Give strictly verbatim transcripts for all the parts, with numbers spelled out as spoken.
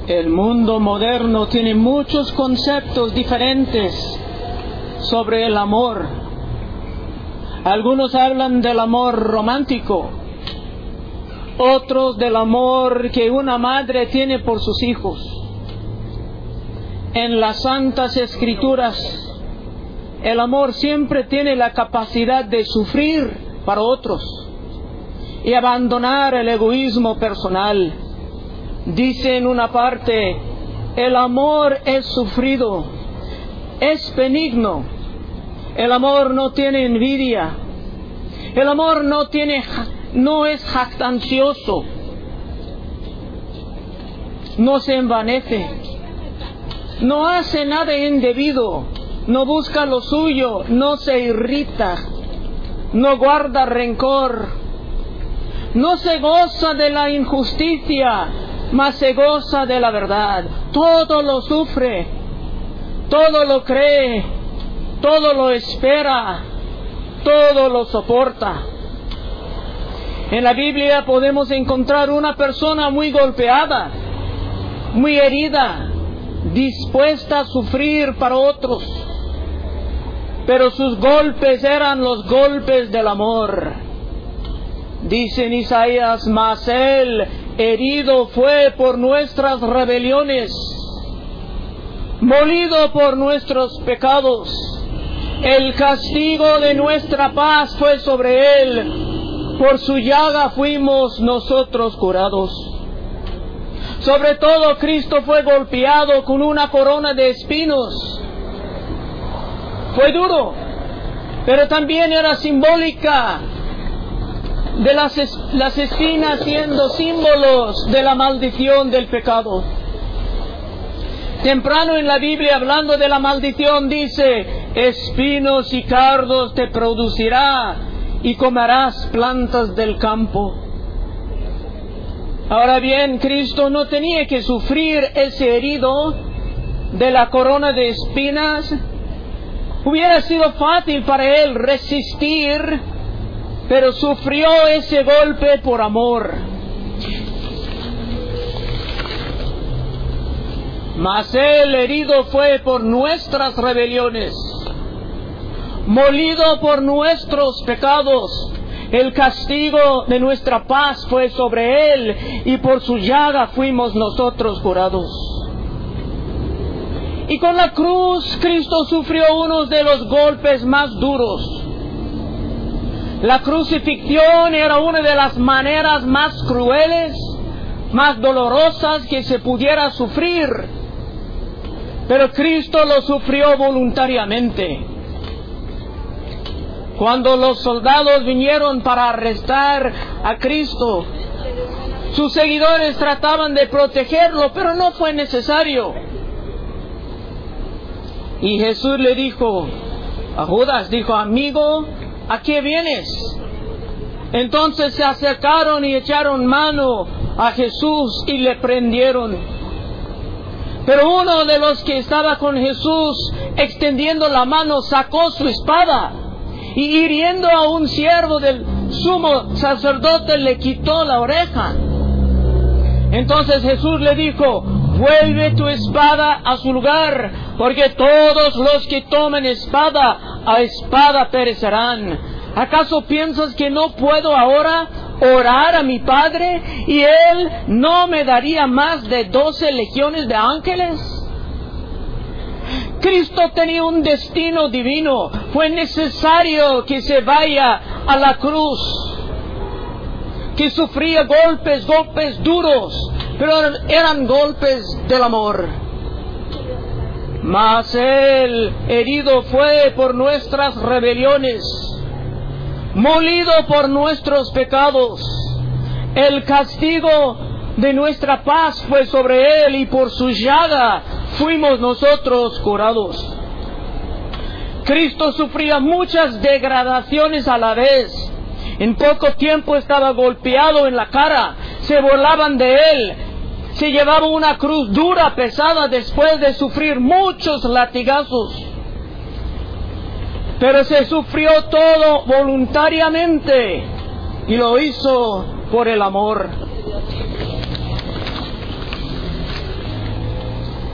El mundo moderno tiene muchos conceptos diferentes sobre el amor. Algunos hablan del amor romántico, otros del amor que una madre tiene por sus hijos. En las Santas Escrituras, el amor siempre tiene la capacidad de sufrir para otros y abandonar el egoísmo personal. Dice en una parte, el amor es sufrido, es benigno, el amor no tiene envidia, el amor no tiene, no es jactancioso, no se envanece, no hace nada indebido, no busca lo suyo, no se irrita, no guarda rencor, no se goza de la injusticia, mas se goza de la verdad. Todo lo sufre, todo lo cree, todo lo espera, todo lo soporta. En la Biblia podemos encontrar una persona muy golpeada, muy herida, dispuesta a sufrir para otros, pero sus golpes eran los golpes del amor. Dice en Isaías, mas él herido fue por nuestras rebeliones, molido por nuestros pecados. El castigo de nuestra paz fue sobre él, por su llaga fuimos nosotros curados. Sobre todo Cristo fue golpeado con una corona de espinos. Fue duro, pero también era simbólica de las, es, las espinas siendo símbolos de la maldición del pecado. Temprano en la Biblia, hablando de la maldición, dice, espinos y cardos te producirá y comerás plantas del campo. Ahora bien, Cristo no tenía que sufrir ese herido de la corona de espinas. Hubiera sido fácil para él resistir, pero sufrió ese golpe por amor. Mas él herido fue por nuestras rebeliones, molido por nuestros pecados. El castigo de nuestra paz fue sobre él, y por su llaga fuimos nosotros curados. Y con la cruz, Cristo sufrió uno de los golpes más duros. La crucifixión era una de las maneras más crueles, más dolorosas que se pudiera sufrir. Pero Cristo lo sufrió voluntariamente. Cuando los soldados vinieron para arrestar a Cristo, sus seguidores trataban de protegerlo, pero no fue necesario. Y Jesús le dijo a Judas, dijo, amigo, ¿a qué vienes? Entonces se acercaron y echaron mano a Jesús y le prendieron. Pero uno de los que estaba con Jesús, extendiendo la mano, sacó su espada y hiriendo a un siervo del sumo sacerdote le quitó la oreja. Entonces Jesús le dijo, vuelve tu espada a su lugar, porque todos los que tomen espada, a espada perecerán. ¿Acaso piensas que no puedo ahora orar a mi Padre y Él no me daría más de doce legiones de ángeles? Cristo tenía un destino divino. Fue necesario que se vaya a la cruz, que sufría golpes, golpes duros, pero eran golpes del amor. Mas Él herido fue por nuestras rebeliones, molido por nuestros pecados. El castigo de nuestra paz fue sobre Él, y por su llaga fuimos nosotros curados. Cristo sufría muchas degradaciones a la vez. En poco tiempo estaba golpeado en la cara, se burlaban de Él, se llevaba una cruz dura, pesada, después de sufrir muchos latigazos. Pero se sufrió todo voluntariamente y lo hizo por el amor.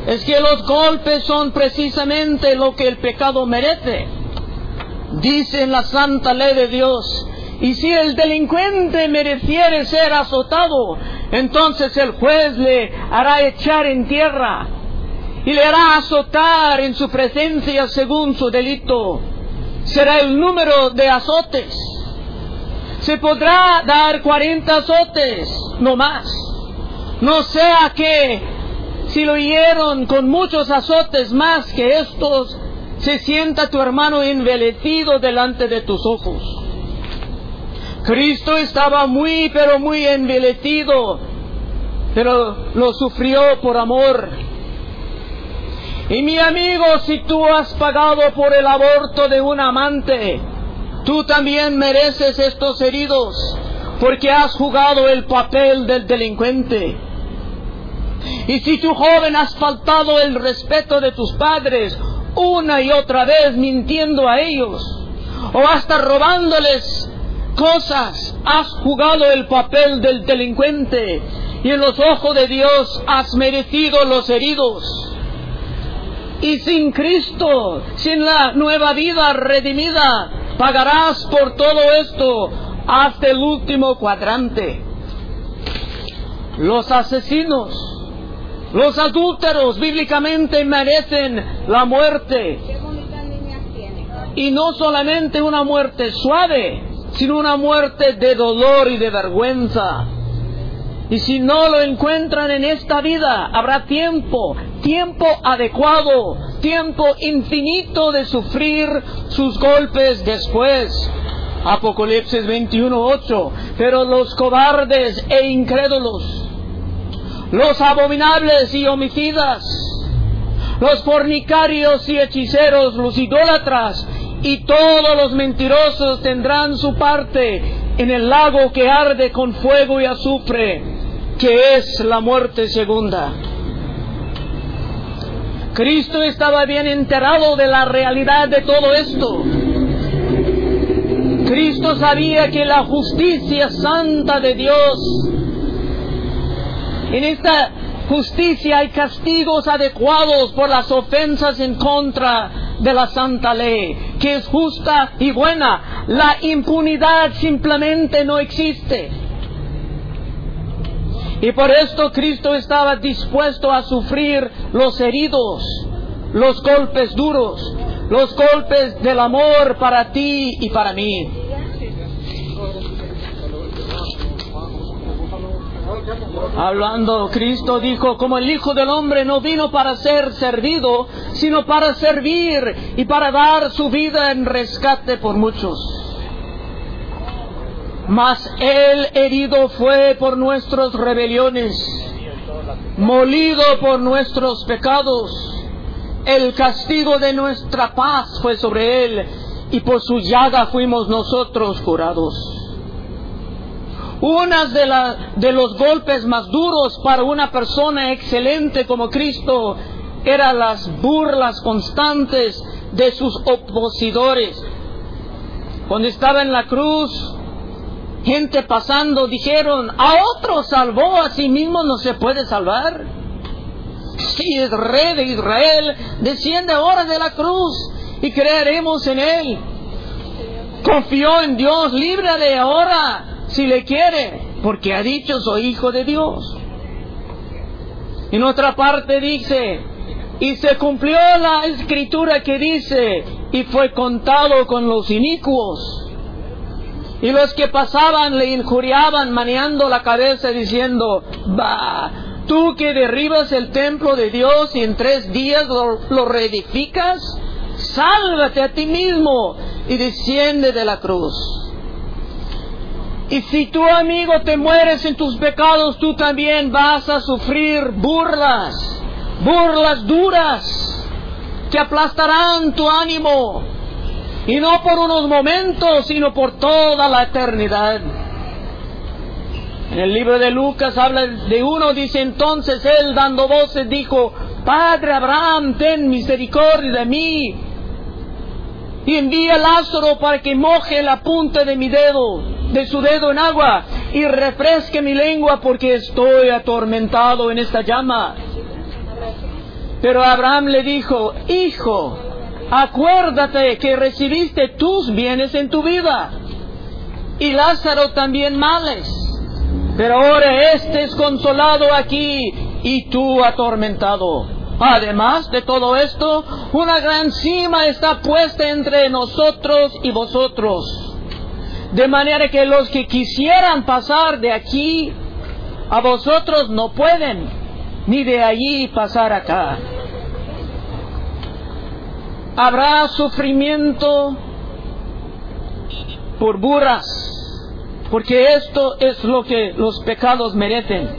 es que los golpes son precisamente lo que el pecado merece. Dice en la santa ley de Dios: y si el delincuente mereciere ser azotado, entonces el juez le hará echar en tierra y le hará azotar en su presencia según su delito. Será el número de azotes. Se podrá dar cuarenta azotes, no más. No sea que si lo hirieron con muchos azotes más que estos, se sienta tu hermano envilecido delante de tus ojos. Cristo estaba muy, pero muy envilecido, pero lo sufrió por amor. Y mi amigo, si tú has pagado por el aborto de un amante, tú también mereces estos heridos, porque has jugado el papel del delincuente. Y si tú, joven, has faltado el respeto de tus padres una y otra vez mintiendo a ellos, o hasta robándoles cosas, has jugado el papel del delincuente, y en los ojos de Dios has merecido los heridos. Y sin Cristo, sin la nueva vida redimida, pagarás por todo esto hasta el último cuadrante. Los asesinos, los adúlteros, bíblicamente merecen la muerte. Y no solamente una muerte suave, sino una muerte de dolor y de vergüenza. Y si no lo encuentran en esta vida, habrá tiempo, tiempo adecuado, tiempo infinito de sufrir sus golpes después. Apocalipsis veintiuno ocho. Pero los cobardes e incrédulos, los abominables y homicidas, los fornicarios y hechiceros, los idólatras y todos los mentirosos tendrán su parte en el lago que arde con fuego y azufre, que es la muerte segunda. Cristo estaba bien enterado de la realidad de todo esto. Cristo sabía que la justicia santa de Dios, en esta justicia hay castigos adecuados por las ofensas en contra de la santa ley, que es justa y buena. La impunidad simplemente no existe. Y por esto Cristo estaba dispuesto a sufrir los heridos, los golpes duros, los golpes del amor para ti y para mí. Hablando, Cristo dijo: como el Hijo del Hombre no vino para ser servido, sino para servir y para dar su vida en rescate por muchos. Mas Él herido fue por nuestras rebeliones, molido por nuestros pecados. El castigo de nuestra paz fue sobre Él, y por su llaga fuimos nosotros curados. Uno de, la, de los golpes más duros para una persona excelente como Cristo eran las burlas constantes de sus opositores. Cuando estaba en la cruz, gente pasando dijeron: a otro salvó, a sí mismo no se puede salvar. Si es rey de Israel, desciende ahora de la cruz y creeremos en Él. Confió en Dios, líbrale ahora si le quiere, porque ha dicho: soy hijo de Dios. En otra parte dice: y se cumplió la escritura que dice: y fue contado con los inicuos. Y los que pasaban le injuriaban, meneando la cabeza, diciendo: bah, tú que derribas el templo de Dios y en tres días lo, lo reedificas, sálvate a ti mismo y desciende de la cruz. Y si tu amigo te mueres en tus pecados, tú también vas a sufrir burlas, burlas duras, que aplastarán tu ánimo, y no por unos momentos, sino por toda la eternidad. En el libro de Lucas habla de uno, dice: entonces él, dando voces, dijo: Padre Abraham, ten misericordia de mí, y envía a Lázaro para que moje la punta de mi dedo, de su dedo en agua, y refresque mi lengua, porque estoy atormentado en esta llama. Pero Abraham le dijo: hijo, acuérdate que recibiste tus bienes en tu vida, y Lázaro también males, pero ahora éste es consolado aquí y tú atormentado. Además de todo esto, una gran cima está puesta entre nosotros y vosotros, de manera que los que quisieran pasar de aquí a vosotros no pueden, ni de allí pasar acá. Habrá sufrimiento por burras, porque esto es lo que los pecados merecen.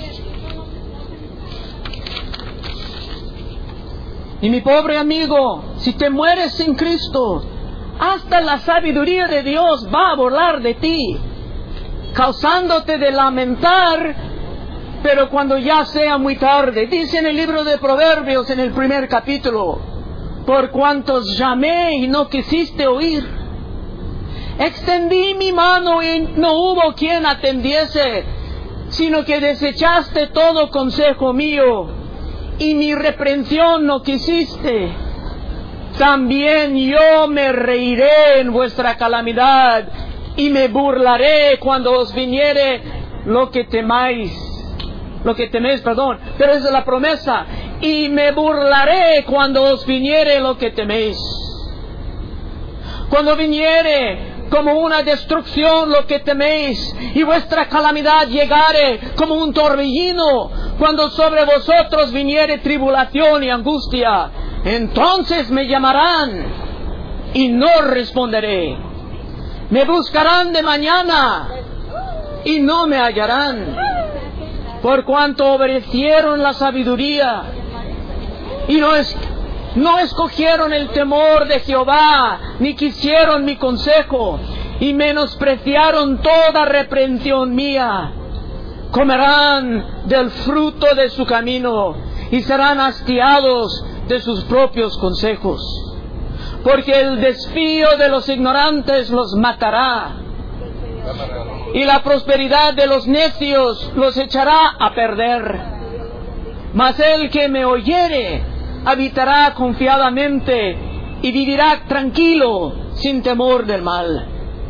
Y mi pobre amigo, si te mueres sin Cristo, hasta la sabiduría de Dios va a burlar de ti, causándote de lamentar, pero cuando ya sea muy tarde. Dice en el libro de Proverbios, en el primer capítulo: por cuantos llamé y no quisiste oír, extendí mi mano y no hubo quien atendiese, sino que desechaste todo consejo mío, y mi reprensión no quisiste. También yo me reiré en vuestra calamidad, y me burlaré cuando os viniere lo que temáis. Lo que teméis, perdón, pero esa es la promesa. Y me burlaré cuando os viniere lo que teméis. Cuando viniere como una destrucción lo que teméis, y vuestra calamidad llegare como un torbellino, cuando sobre vosotros viniere tribulación y angustia, entonces me llamarán y no responderé. Me buscarán de mañana y no me hallarán, por cuanto obedecieron la sabiduría y no es No escogieron el temor de Jehová, ni quisieron mi consejo, y menospreciaron toda reprensión mía. Comerán del fruto de su camino, y serán hastiados de sus propios consejos. Porque el desvío de los ignorantes los matará, y la prosperidad de los necios los echará a perder. Mas el que me oyere habitará confiadamente y vivirá tranquilo, sin temor del mal.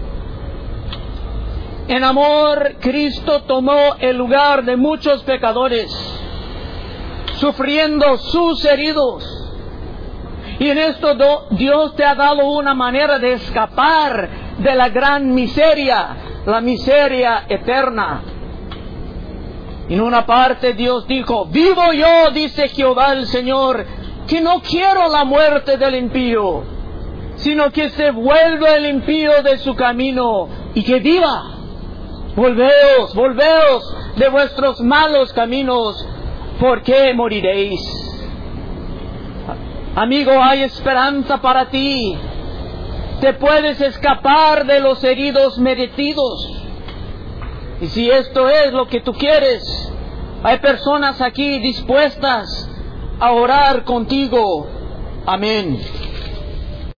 En amor, Cristo tomó el lugar de muchos pecadores, sufriendo sus heridos. Y en esto Dios te ha dado una manera de escapar de la gran miseria, la miseria eterna. En una parte Dios dijo: vivo yo, dice Jehová el Señor, que no quiero la muerte del impío, sino que se vuelva el impío de su camino y que viva. Volveos, volveos de vuestros malos caminos, ¿por qué moriréis? Amigo, hay esperanza para ti. Te puedes escapar de los heridos merecidos. Y si esto es lo que tú quieres, hay personas aquí dispuestas a orar contigo. Amén.